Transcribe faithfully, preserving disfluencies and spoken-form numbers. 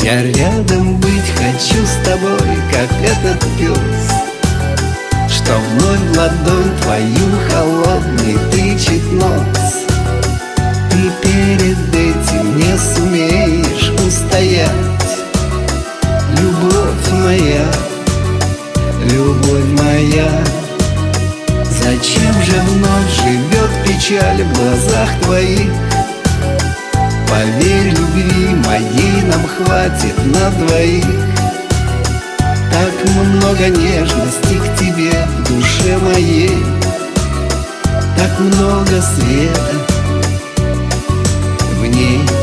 Я рядом быть хочу с тобой, как этот пес, что вновь в ладонь твою холодный тычет нос. Ты перед этим не сумеешь устоять. Любовь моя, любовь моя, зачем же вновь живет печаль в глазах твоих? Поверь, любви моей нам хватит на двоих. Так много нежности к тебе в душе моей, так много света в ней.